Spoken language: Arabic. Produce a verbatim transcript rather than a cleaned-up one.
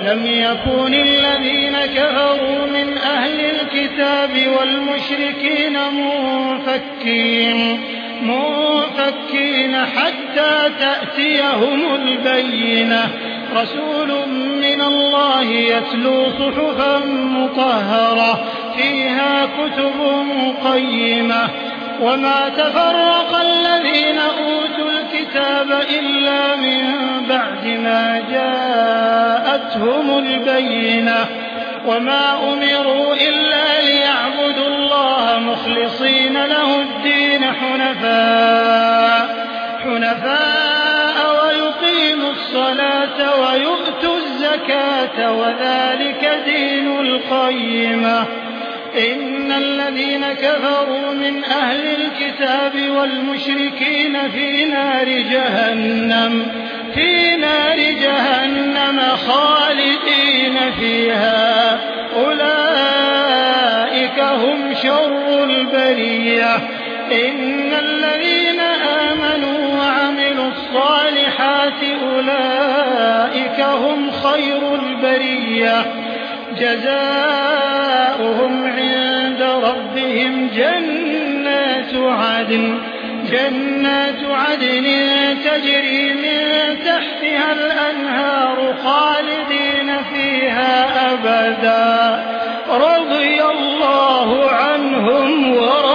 لم يكن الذين كفروا من أهل الكتاب والمشركين منفكين منفكين حتى تأتيهم البينة رسول من الله يتلو صحفا مطهرة فيها كتب قيمة وما تفرق الذين أوتوا الكتاب إلا من بعد ما جاءتهم البينة وما أمروا إلا ليعبدوا الله مخلصين له الدين حنفاء حنفاء ويقيموا الصلاة ويؤتوا الزكاة وذلك دين القيمة إن الذين كفروا من أهل الكتاب والمشركين في نار جهنم في نار جهنم خالدين فيها أولئك هم شر البرية إن الذين آمنوا وعملوا الصالحات أولئك هم خير البرية جزاؤهم عند ربهم جنات عدن جنات عدن تجري من تحتها الأنهار خالدين فيها أبدا رضي الله عنهم ورضوا